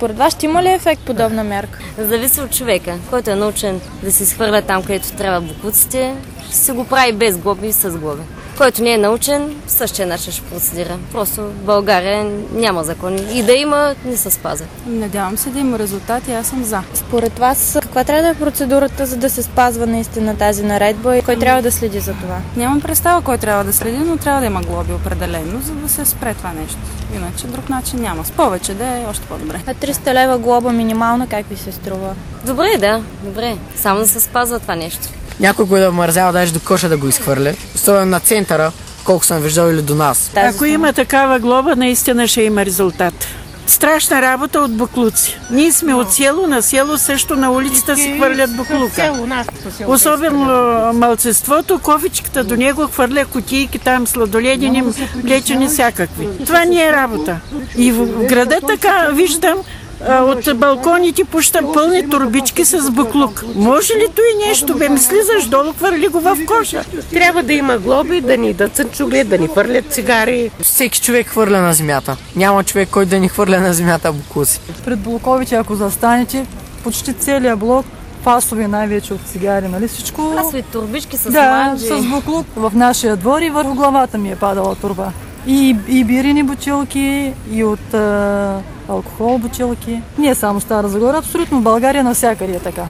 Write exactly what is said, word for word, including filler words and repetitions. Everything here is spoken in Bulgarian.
Според вас ще има ли ефект подобна мярка? Зависи от човека, който е научен да се изхвърля там, където трябва боклуците, ще се го прави без глоби и с глоби. Който не е научен, същия начин ще процедира. Просто в България няма закони. И да има, не се спазват. Надявам се да има резултати, аз съм за. Според вас, каква трябва да е процедурата, за да се спазва наистина тази наредба и кой трябва да следи за това? Нямам представа кой трябва да следи, но трябва да има глоби определено, за да се спре това нещо. Иначе друг начин няма. С повече да е още по-добре. А триста лева глоба минимална как ви се струва? Добре, да, добре. Само да се спазва това нещо. Някой го да мързява даже до коша да го изхвърля. Особено на центъра, колко съм виждал, или до нас. Ако има такава глоба, наистина ще има резултат. Страшна работа от буклуци. Ние сме от село, на село също на улицата си хвърлят буклука. Особено малцинството, кофичката до него хвърля кутийки, там сладоледени, млечени всякакви. Това не е работа. И в града така виждам, от балконите пущам пълни турбички с буклук. Може ли той нещо? Бе, ми слизаш долу, хвърли го в коша. Трябва да има глоби, да ни да цънчугли, да ни хвърлят цигари. Всеки човек хвърля на земята. Няма човек, който да ни хвърля на земята буклуци. Пред блоковите, ако застанете, почти целият блок, фасови най-вече от цигари, нали всичко? Фасови турбички с да, манджи. с буклук. В нашия двор и върху главата ми е падала турба. И, и бирини бутилки, и от а, алкохол бутилки. Не е само Стара Загора, абсолютно в България навсякъде е така.